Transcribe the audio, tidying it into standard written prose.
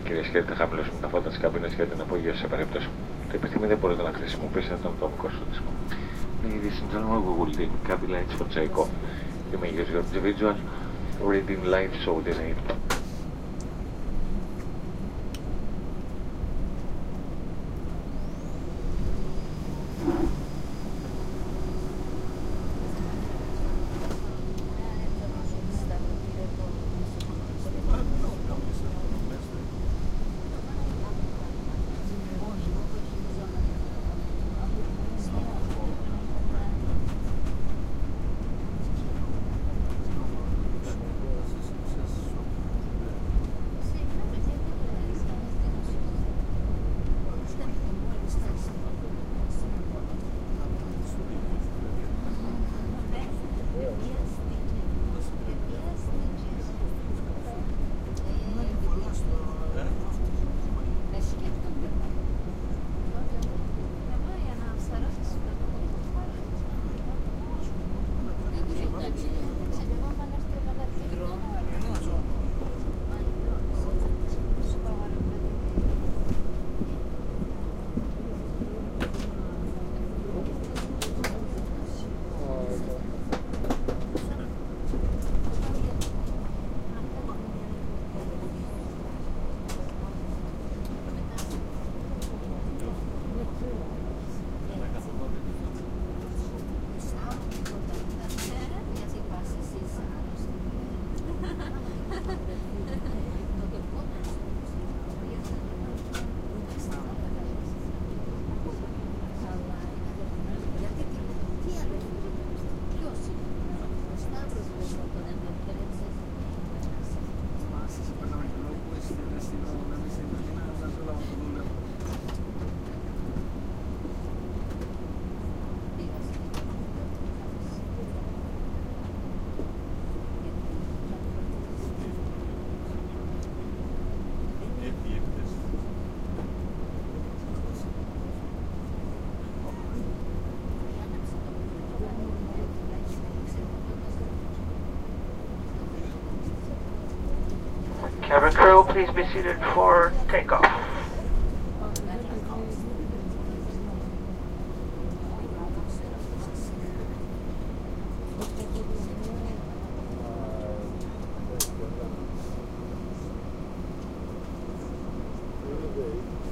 Κυρίες και κύριοι, θα χαμηλώσουμε τα φώτα της καμπίνας για την απογείωση σε περίπτωση που το επιθυμείτε μπορείτε να χρησιμοποιήσετε τον ατομικό σου δίσκο. Ladies and gentlemen, we will dim cabin lights for takeoff. You may use your individual reading light so they need. Cabin crew, please be seated for takeoff. Very good.